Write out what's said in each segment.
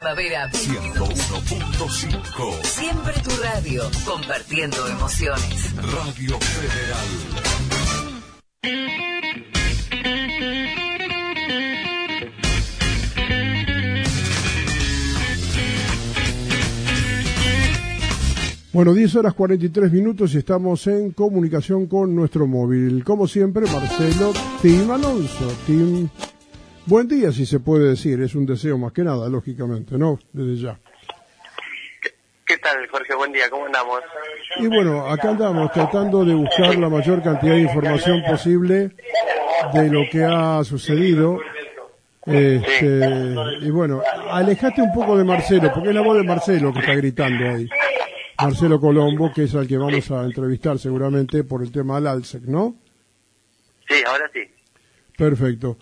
Primavera 101.5. Siempre tu radio, compartiendo emociones. Radio Federal. Bueno, 10:43 y estamos en comunicación con nuestro móvil. Como siempre, Marcelo Tim Alonso. Tim, buen día, si se puede decir. Es un deseo más que nada, lógicamente, ¿no? Desde ya. ¿Qué tal, Jorge? Buen día, ¿cómo andamos? Y bueno, acá andamos tratando de buscar la mayor cantidad de información posible de lo que ha sucedido. Y bueno, alejate un poco de Marcelo, porque es la voz de Marcelo que está gritando ahí. Marcelo Colombo, que es al que vamos a entrevistar seguramente por el tema del ALSEC, ¿no? Sí, ahora sí. Perfecto.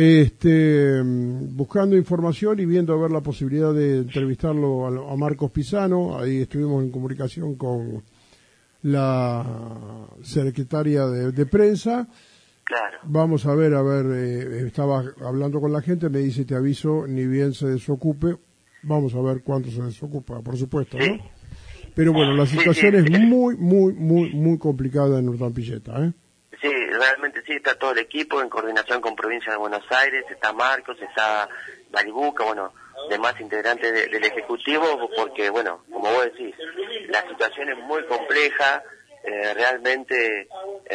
Buscando información y viendo a ver la posibilidad de entrevistarlo a Marcos Pisano. Ahí estuvimos en comunicación con la secretaria de prensa. Claro. Vamos a ver, estaba hablando con la gente, me dice, te aviso, ni bien se desocupe. Vamos a ver cuánto se desocupa, por supuesto, ¿no? Pero bueno, la situación es muy complicada en Urdampilleta, ¿eh? Sí, realmente sí, está todo el equipo en coordinación con Provincia de Buenos Aires, está Marcos, está Baribuca, bueno, demás integrantes del Ejecutivo, porque bueno, como vos decís, la situación es muy compleja, realmente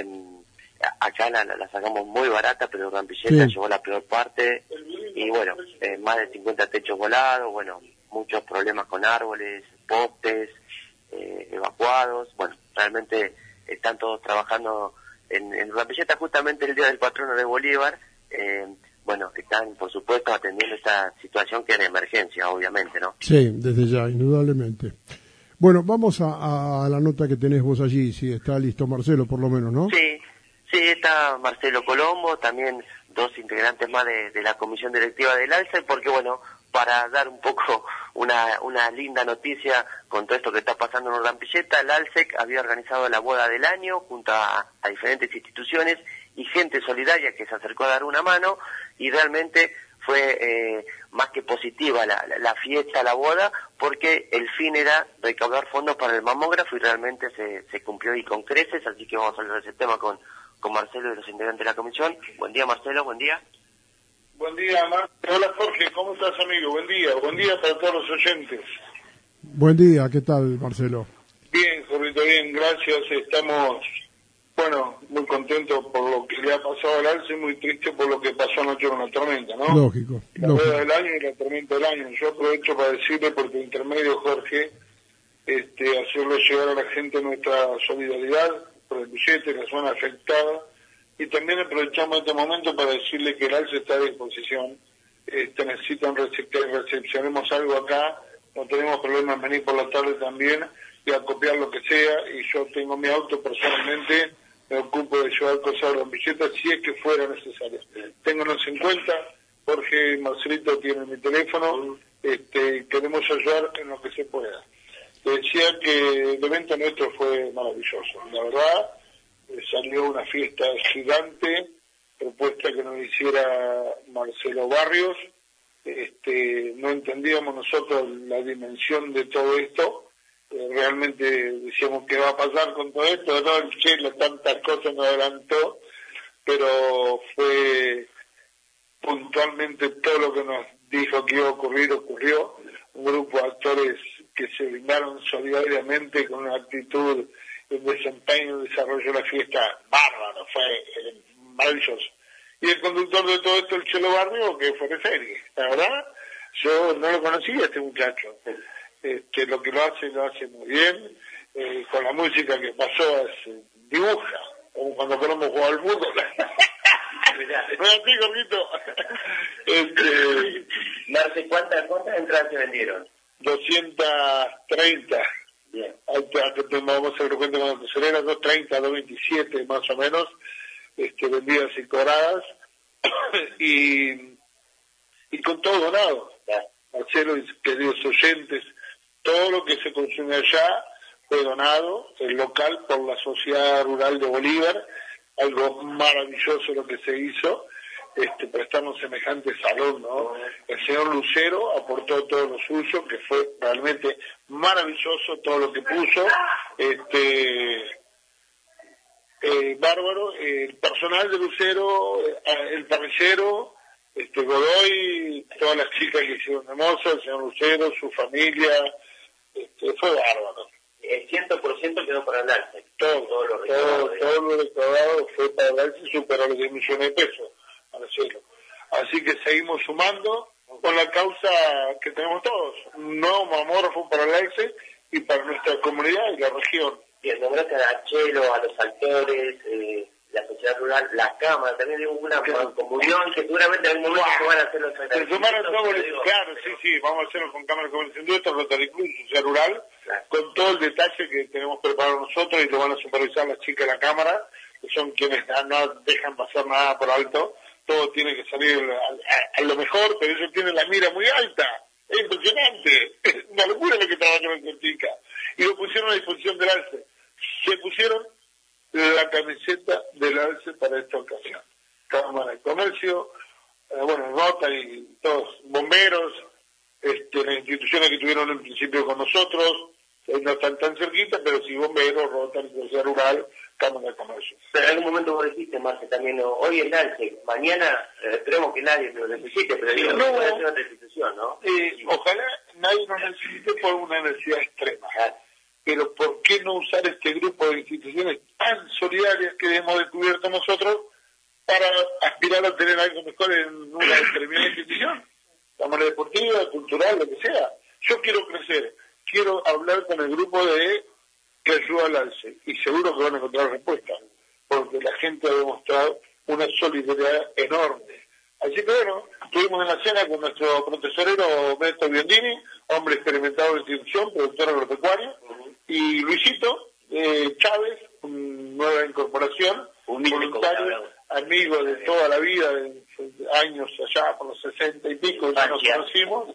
acá la sacamos muy barata, pero Urdampilleta llevó la peor parte, y bueno, más de 50 techos volados, bueno, muchos problemas con árboles, postes, evacuados, bueno, realmente están todos trabajando en Urdampilleta justamente el día del patrono de Bolívar, bueno, están por supuesto atendiendo esta situación que es de emergencia, obviamente, ¿no? Sí, desde ya, indudablemente. Bueno, vamos a la nota que tenés vos allí, si está listo Marcelo, por lo menos, ¿no? Sí, está Marcelo Colombo, también dos integrantes más de la comisión directiva del ALSEC, porque bueno, para dar un poco una linda noticia con todo esto que está pasando en Urdampilleta, el ALSEC había organizado la boda del año junto a diferentes instituciones y gente solidaria que se acercó a dar una mano, y realmente fue más que positiva la fiesta, la boda, porque el fin era recaudar fondos para el mamógrafo y realmente se cumplió y con creces, así que vamos a hablar de ese tema con Marcelo y los integrantes de la comisión. Buen día, Marcelo, buen día. Buen día, Marcelo. Hola, Jorge, ¿cómo estás, amigo? Buen día para todos los oyentes. Buen día, ¿qué tal, Marcelo? Bien, Jorrito, bien, gracias. Estamos, bueno, muy contentos por lo que le ha pasado al ALSEC, muy triste por lo que pasó anoche con la tormenta, ¿no? Lógico. La rueda del año y la tormenta del año. Yo aprovecho para decirle, por tu intermedio, Jorge, hacerle llegar a la gente nuestra solidaridad por el billete, la zona afectada, y también aprovechamos este momento para decirle que el ALSEC está a disposición. Necesitan que recepcionemos algo acá, no tenemos problema en venir por la tarde también y a copiar lo que sea, y yo tengo mi auto personalmente, me ocupo de llevar cosas a las billetas si es que fuera necesario. Ténganos en cuenta, Jorge y Marcelito tienen mi teléfono, queremos ayudar en lo que se pueda. Te decía que el evento nuestro fue maravilloso, la verdad. Salió una fiesta gigante, propuesta que nos hiciera Marcelo Barrios. No entendíamos nosotros la dimensión de todo esto. Realmente decíamos qué va a pasar con todo esto, ¿no? El Chelo tantas cosas nos adelantó, pero fue puntualmente todo lo que nos dijo que iba a ocurrir, ocurrió. Un grupo de actores que se brindaron solidariamente con una actitud, un desempeño, un desarrollo de la fiesta bárbaro, fue maravilloso. Y el conductor de todo esto, el Chelo Barrio, que fue de serie, la verdad, yo no lo conocía este muchacho. Lo que lo hace muy bien, con la música que pasó dibuja, como cuando Colombo jugaba al fútbol. No es así, Jorgito. Marce, ¿cuántas entradas se vendieron? 230. Bien. Vamos a hacer cuenta con la tesorera, 230, 227 más o menos, vendidas y cobradas, y con todo donado. Marcelo y queridos oyentes, todo lo que se consume allá fue donado, el local por la Sociedad Rural de Bolívar, algo maravilloso lo que se hizo, prestarnos semejante salón, ¿no? El señor Lucero aportó todo lo suyo, que fue realmente maravilloso todo lo que puso, bárbaro, el personal de Lucero, el parrillero, Godoy, todas las chicas que hicieron hermosas, el señor Lucero, su familia, fue bárbaro. El 100% quedó para hablarse. Todo lo recaudado fue para hablarse y superó los 10 millones de pesos, Marcelo. Así que seguimos sumando con la causa que tenemos todos, un nuevo mamógrafo para hablarse y para nuestra comunidad y la región. Bien, nombraste a Chelo, a los actores, la sociedad rural, la Cámara, también digo una comunión que seguramente en algún momento se van a hacer los agradecimientos. Claro, sí, vamos a hacerlo con Cámara de Comercio e Industria, Rotary Club, Sociedad Rural, con todo el detalle que tenemos preparado nosotros y lo van a supervisar las chicas de la Cámara, que son quienes no dejan pasar nada por alto, todo tiene que salir a lo mejor, pero ellos tienen la mira muy alta, es impresionante, es una locura lo que trabajan en Cortica, y lo pusieron a disposición del ALCE, se pusieron la camiseta del ALCE para esta ocasión. Cámara de Comercio, Rotary, todos, bomberos, las instituciones que tuvieron en principio con nosotros, no están tan cerquita, pero sí bomberos, Rotary, Sociedad Rural, Cámara de Comercio. Pero en algún momento vos dijiste, Marce, también, hoy el ALCE, mañana esperemos que nadie lo necesite, pero digo, no puede ser otra institución, ¿no? Ojalá nadie nos necesite por una necesidad extrema. Pero ¿por qué no usar este grupo de instituciones tan solidarias que hemos descubierto nosotros para aspirar a tener algo mejor en una determinada institución? La manera deportiva, cultural, lo que sea. Yo quiero crecer, quiero hablar con el grupo de que ayuda al ALCE y seguro que van a encontrar respuestas, porque la gente ha demostrado una solidaridad enorme. Así que estuvimos en la cena con nuestro profesorero Beto Biondini, hombre experimentado en institución, productor agropecuario, y Luisito Chávez, nueva incorporación, un voluntario, amigo de toda la vida, de años allá, por los 60 y pico, ya nos conocimos,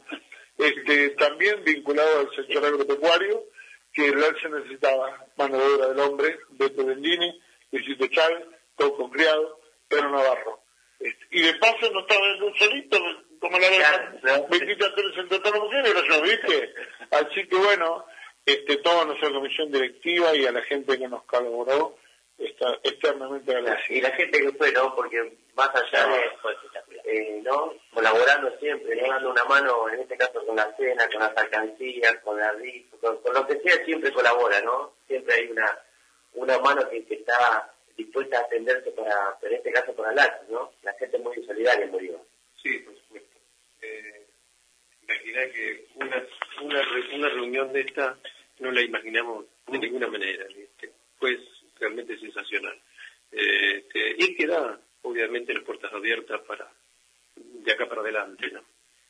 también vinculado al sector agropecuario, que el ALCE necesitaba mano de obra del hombre, Beto Bendini, Luisito Chávez, Coco Criado, Pedro Navarro. Y de paso no estaba en un solito, como la verdad, 20 actores entre todas las mujeres, era yo, ¿viste? Así que toda nuestra comisión directiva y a la gente que nos colaboró, está eternamente agradecida. Y la gente que fue, ¿no? Porque más allá de, ¿no? Colaborando siempre, ¿no? Dando una mano, en este caso con la cena, con las alcancías, con la RIF, con lo que sea, siempre colabora, ¿no? Siempre hay una mano que está dispuesta a atenderse en este caso para el ALCE, ¿no? La gente muy solidaria en Bolívar. Sí, por supuesto. Imaginá que una reunión de esta no la imaginamos de ninguna manera, ¿viste? Pues realmente sensacional. Y queda, obviamente, las puertas abiertas de acá para adelante, ¿no?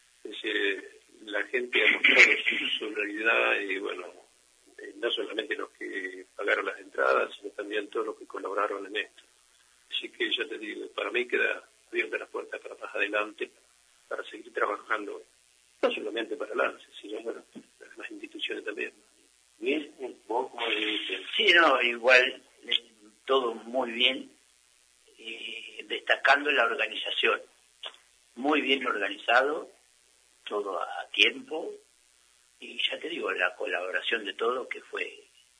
La gente ha mostrado su solidaridad y, no solamente los que pagaron las entradas, sino también todos los que colaboraron en esto. Así que ya te digo, para mí queda abierta las puertas para más adelante, para seguir trabajando, no solamente para el ALCE, sino, para las instituciones también. Bien, vos como dices. Sí, igual, todo muy bien, destacando la organización, muy bien organizado, todo a tiempo, y ya te digo, la colaboración de todos que fue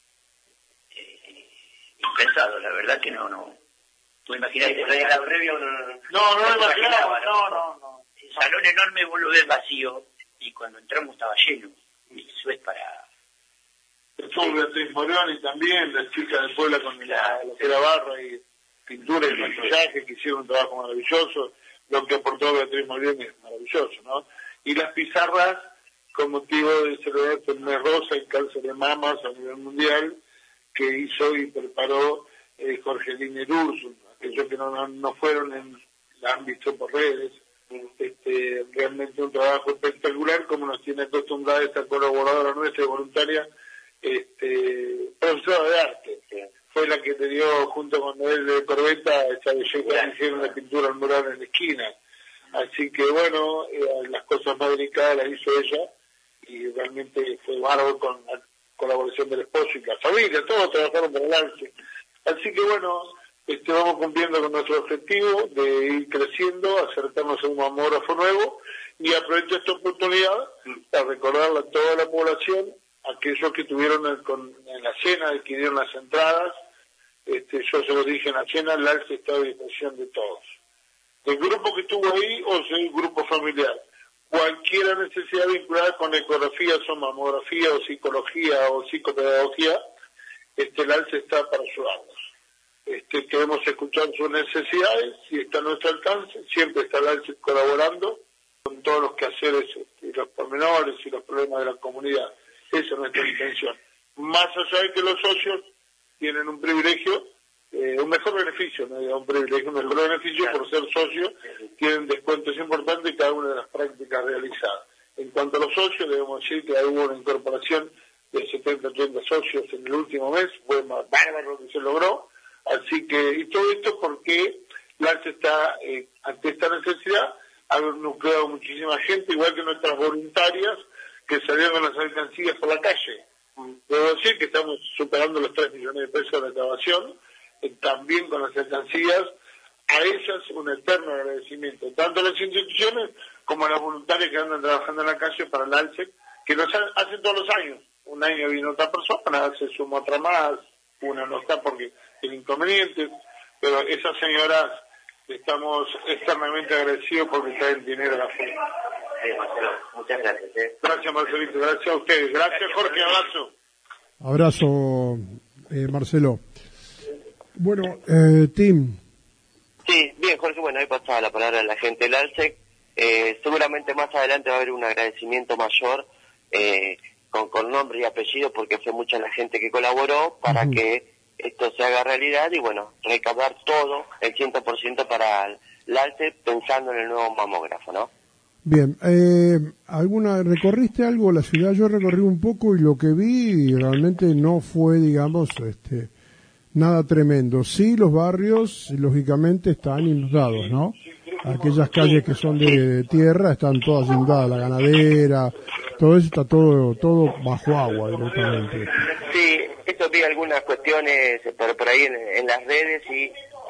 impensado, la verdad que no. ¿Tú imaginaste? ¿La previa o no? No lo imaginaba, no. El salón enorme vos lo ves vacío, y cuando entramos estaba lleno, y eso es para... Estuvo Beatriz Moroni también, las chicas del pueblo con la barra y pintura y maquillaje, que hicieron un trabajo maravilloso. Lo que aportó Beatriz Moroni es maravilloso, ¿no? Y las pizarras, con motivo de celebrar el mes rosa y cáncer de mamas a nivel mundial, que hizo y preparó Jorgelina Urso, aquellos que no fueron, la han visto por redes. Realmente un trabajo espectacular, como nos tiene acostumbrada esta colaboradora nuestra y voluntaria, profesora de arte, fue la que te dio junto con Noel de Corbeta esa belleza que hicieron de pintura al mural en la esquina. Así que las cosas más delicadas las hizo ella y realmente fue bárbaro con la colaboración del esposo y la familia, todos trabajaron por el ALCE. Así que vamos cumpliendo con nuestro objetivo de ir creciendo, acercarnos a un mamógrafo nuevo, y aprovecho esta oportunidad para recordarle a toda la población, aquellos que tuvieron en la cena, adquirieron las entradas, yo se lo dije en la cena, el alce está a disposición de todos. El grupo que estuvo ahí o sea el grupo familiar, cualquier necesidad vinculada con ecografía, o mamografía, o psicología, o psicopedagogía, el alce está para ayudarnos. Queremos escuchar sus necesidades, si está a nuestro alcance, siempre está el alce colaborando con todos los quehaceres y los pormenores y los problemas de la comunidad. Esa es nuestra intención. Más allá de que los socios tienen un privilegio, un mejor beneficio, no digo un privilegio, un mejor beneficio por ser socios, tienen descuentos importantes en cada una de las prácticas realizadas. En cuanto a los socios, debemos decir que hubo una incorporación de 70-80 socios en el último mes, fue más bárbaro lo que se logró, así que, y todo esto porque el alce está, ante esta necesidad, ha nucleado muchísima gente, igual que nuestras voluntarias, que salieron con las alcancías por la calle. Debo decir que estamos superando los 3 millones de pesos de recaudación, también con las alcancías, a ellas un eterno agradecimiento, tanto a las instituciones como a las voluntarias que andan trabajando en la calle para el alce, que nos hacen todos los años. Un año vino otra persona, se sumó otra más, una no está porque tiene inconvenientes, pero esas señoras estamos externamente agradecidos porque traen dinero a la fuerza. Sí, Marcelo, muchas gracias. Gracias, Marcelito, gracias a ustedes. Gracias, Jorge, abrazo. Abrazo, Marcelo. Bueno, Tim. Sí, bien, Jorge, bueno, ahí pasaba la palabra a la gente del ALSEC. Seguramente más adelante va a haber un agradecimiento mayor con nombre y apellido, porque fue mucha la gente que colaboró para que esto se haga realidad y, bueno, recaudar todo, el 100% para el ALSEC, pensando en el nuevo mamógrafo, ¿no? Bien, ¿recorriste algo la ciudad? Yo recorrí un poco y lo que vi realmente no fue, digamos, nada tremendo. Sí, los barrios, lógicamente, están inundados, ¿no? Aquellas calles que son de tierra están todas inundadas, la ganadera, todo eso está todo bajo agua directamente. Sí, esto vi algunas cuestiones por ahí en las redes y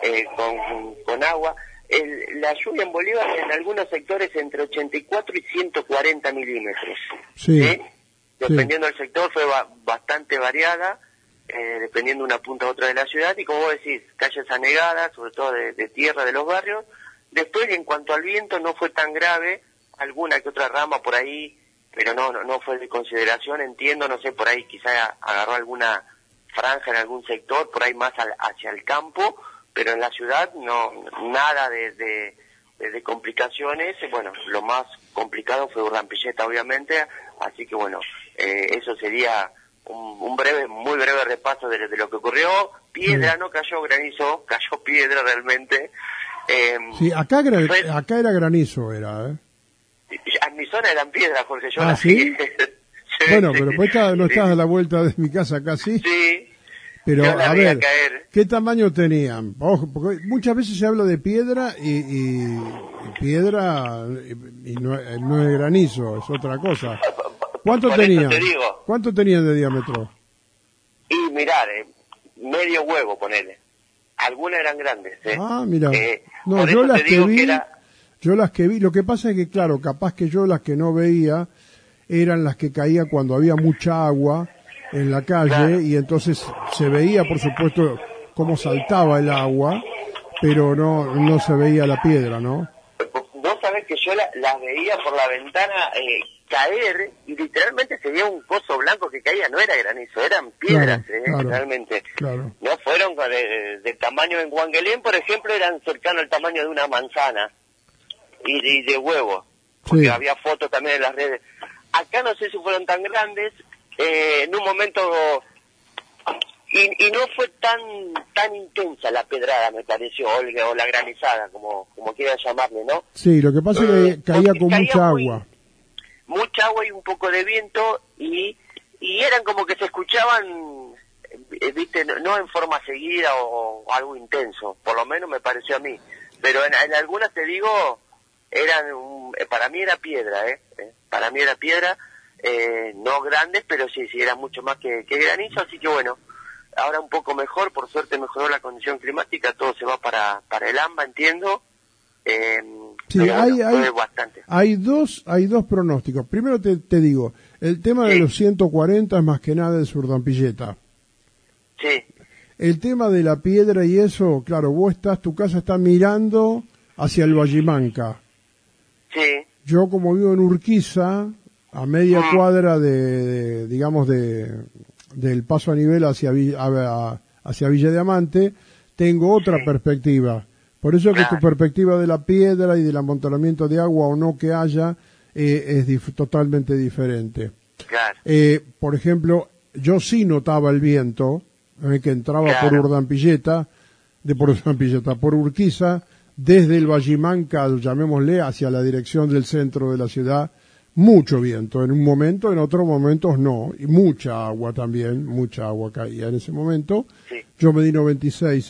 con agua. La lluvia en Bolívar en algunos sectores entre 84 y 140 milímetros. Sí. ¿Sí? Dependiendo del sector fue bastante variada, dependiendo de una punta a otra de la ciudad, y como vos decís, calles anegadas, sobre todo de tierra de los barrios. Después, en cuanto al viento, no fue tan grave, alguna que otra rama por ahí, pero no fue de consideración, entiendo, no sé, por ahí quizá agarró alguna franja en algún sector, por ahí más hacia el campo, pero en la ciudad no, nada de complicaciones. Bueno, lo más complicado fue Urrampilleta, obviamente, así que bueno, eso sería un muy breve repaso de lo que ocurrió. Piedra no cayó, granizo, cayó piedra realmente. Sí, acá era granizo, En mi zona eran piedras, Jorge, yo ¿sí? Sí, bueno, sí, pero pues no estás a la vuelta de mi casa casi. Sí. Pero, a ver, ¿qué tamaño tenían? Ojo, porque muchas veces se habla de piedra y piedra y no es granizo, es otra cosa. ¿Cuánto tenían? ¿Cuánto tenían de diámetro? Y mirar, medio huevo, ponele. Algunas eran grandes, Ah, mira. No, yo las que vi, lo que pasa es que, claro, capaz que yo las que no veía eran las que caían cuando había mucha agua en la calle, claro. Y entonces se veía, por supuesto, cómo saltaba el agua, pero no se veía la piedra, ¿no? Vos sabés que yo las veía por la ventana caer y literalmente se veía un coso blanco que caía, no era granizo, eran piedras, claro, realmente. Claro. No fueron del tamaño en Huanguelén, por ejemplo, eran cercanos al tamaño de una manzana y de huevo, porque sí. Había fotos también en las redes. Acá no sé si fueron tan grandes, en un momento y no fue tan intensa la pedrada, me pareció, o la granizada, como quieran llamarle, ¿no? Sí, lo que pasa es que caía con mucha agua. Mucha agua y un poco de viento, y eran como que se escuchaban, viste, no en forma seguida o algo intenso, por lo menos me pareció a mí, pero en algunas, te digo, para mí era piedra, para mí era piedra, no grandes, pero sí, era mucho más que granizo, así que bueno, ahora un poco mejor, por suerte mejoró la condición climática, todo se va para el AMBA, entiendo. Sí, hay dos pronósticos. Primero te digo, el tema de los 140 es más que nada de Surdampilleta. Sí. El tema de la piedra y eso, claro, tu casa está mirando hacia el Vallimanca. Sí. Yo como vivo en Urquiza, a media cuadra digamos del paso a nivel hacia Villa Diamante, tengo otra perspectiva. Por eso que tu perspectiva de la piedra y del amontonamiento de agua o no que haya es totalmente diferente. Claro. Por ejemplo, yo sí notaba el viento que entraba por Urdampilleta, por Urquiza, desde el Vallimanca, llamémosle, hacia la dirección del centro de la ciudad, mucho viento. En un momento, en otros momentos no. Y mucha agua también, mucha agua caía en ese momento. Sí. Yo medí 96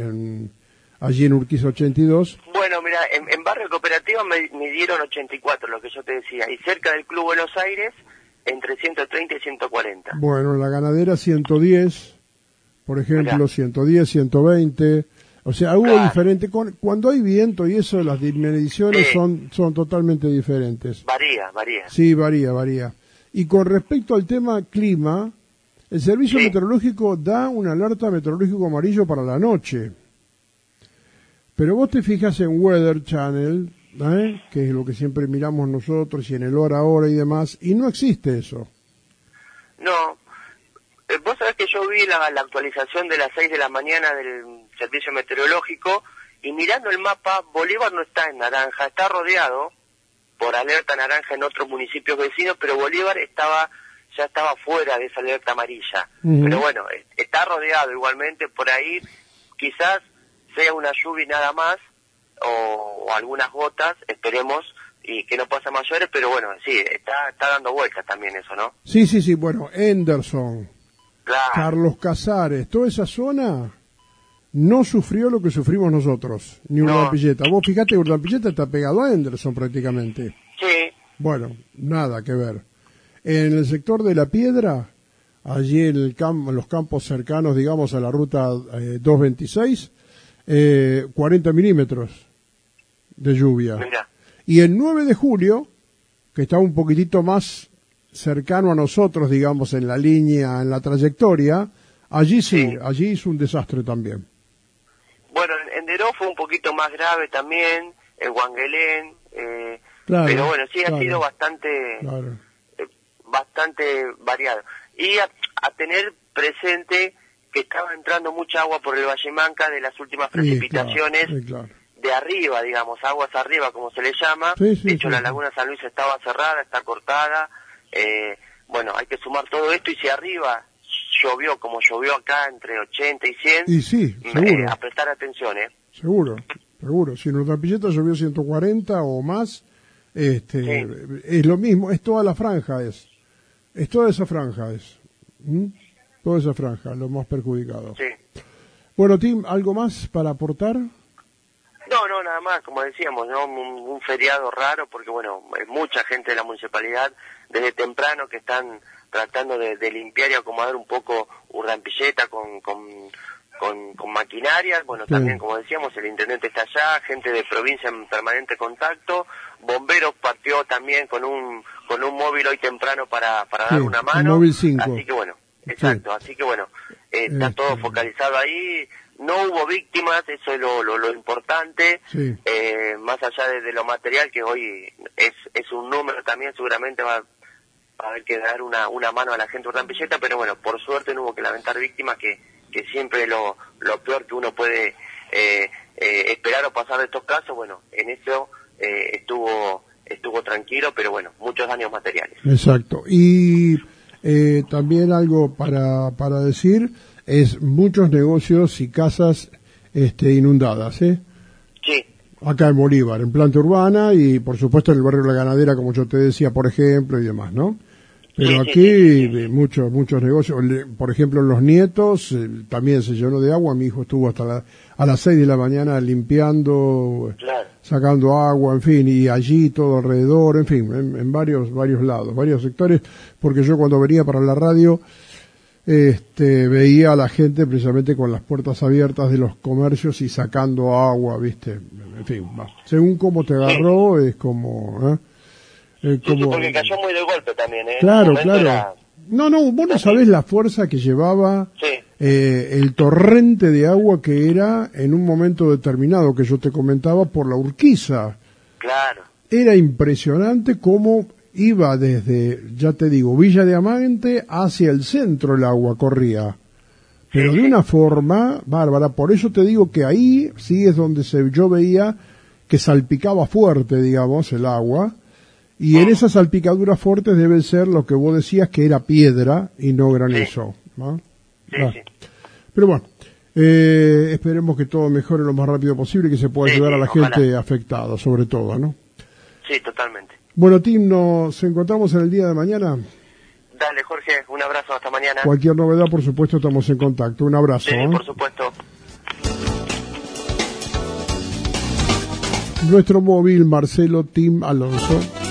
allí en Urquiza 82. Bueno, mira, en Barrio Cooperativa me dieron 84, lo que yo te decía. Y cerca del Club Buenos Aires, entre 130 y 140. Bueno, la Ganadera 110, por ejemplo, Mirá. 110, 120... O sea, hubo diferente. Cuando hay viento y eso, las mediciones son totalmente diferentes. Varía. Sí, varía. Y con respecto al tema clima, el Servicio Meteorológico da una alerta meteorológico amarillo para la noche. Pero vos te fijas en Weather Channel, que es lo que siempre miramos nosotros, y en el hora a hora y demás, y no existe eso. No. Vos sabés que yo vi la actualización de las 6 de la mañana del Servicio Meteorológico y mirando el mapa, Bolívar no está en naranja, está rodeado por alerta naranja en otros municipios vecinos, pero Bolívar ya estaba fuera de esa alerta amarilla. Pero bueno, está rodeado igualmente, por ahí quizás sea una lluvia y nada más, o algunas gotas, esperemos, y que no pasa mayores, pero bueno, sí, está dando vueltas también eso, ¿no? Sí, bueno, Henderson, Claro. Carlos Casares, toda esa zona no sufrió lo que sufrimos nosotros, ni Urdampilleta. Vos fíjate, Urdampilleta está pegado a Henderson prácticamente. Sí. Bueno, nada que ver. En el sector de La Piedra, allí en los campos cercanos, digamos, a la ruta 226, 40 milímetros de lluvia. Mira. Y el 9 de julio, que está un poquitito más cercano a nosotros, digamos, en la línea, en la trayectoria, allí allí hizo un desastre también. Bueno, en Deró fue un poquito más grave también, en Huanguelén, pero bueno, sí ha sido bastante variado. Y a tener presente que estaba entrando mucha agua por el Vallemanca de las últimas precipitaciones de arriba, digamos, aguas arriba, como se le llama. De hecho, la Laguna San Luis estaba cerrada, está cortada. Bueno, hay que sumar todo esto, y si arriba llovió como llovió acá entre 80 y 100, y sí, seguro. A prestar atención, Seguro. Si en Urdampilleta llovió 140 o más, es lo mismo, es toda la franja, es toda esa franja, toda esa franja, lo más perjudicado. Sí. Bueno, Tim, ¿algo más para aportar? No, nada más, como decíamos, ¿no? Un feriado raro, porque bueno, hay mucha gente de la municipalidad desde temprano que están tratando de limpiar y acomodar un poco Urdampilleta con maquinarias. Bueno, también, como decíamos, el intendente está allá, gente de provincia en permanente contacto, bomberos partió también con un móvil hoy temprano para dar una mano. Móvil 5. Así que bueno, exacto, así que bueno, está todo focalizado ahí. No hubo víctimas, eso es lo importante, más allá de lo material, que hoy es un número también, seguramente va a haber que dar una mano a la gente de Urdampilleta, pero bueno, por suerte no hubo que lamentar víctimas, que siempre lo peor que uno puede esperar o pasar de estos casos. Bueno, en eso estuvo tranquilo, pero bueno, muchos daños materiales. Exacto. Y también algo para decir, es muchos negocios y casas inundadas, Sí. Acá en Bolívar, en planta urbana, y por supuesto en el barrio La Ganadera, como yo te decía, por ejemplo, y demás, ¿no? Pero aquí muchos negocios, por ejemplo en Los Nietos, también se llenó de agua. Mi hijo estuvo hasta a las 6 de la mañana limpiando, sacando agua, en fin, y allí todo alrededor, en fin, en varios lados, varios sectores, porque yo cuando venía para la radio veía a la gente precisamente con las puertas abiertas de los comercios y sacando agua, ¿viste? En fin, según cómo te agarró, es como... como... Porque cayó muy de golpe también, ¿eh? Claro. No, vos no sabés la fuerza que llevaba el torrente de agua que era en un momento determinado, que yo te comentaba, por la Urquiza. Claro. Era impresionante cómo iba desde, ya te digo, Villa Diamante hacia el centro el agua corría. Pero de una forma bárbara. Por eso te digo que ahí sí es donde yo veía que salpicaba fuerte, digamos, el agua. Y en esas salpicaduras fuertes debe ser lo que vos decías, que era piedra y no granizo. ¿No? Sí. Pero bueno, esperemos que todo mejore lo más rápido posible y que se pueda ayudar a la gente afectada, sobre todo, ¿no? Sí, totalmente. Bueno, Tim, nos encontramos en el día de mañana. Dale, Jorge, un abrazo, hasta mañana. Cualquier novedad, por supuesto, estamos en contacto. Un abrazo. Sí, por supuesto. Nuestro móvil, Marcelo Tim Alonso.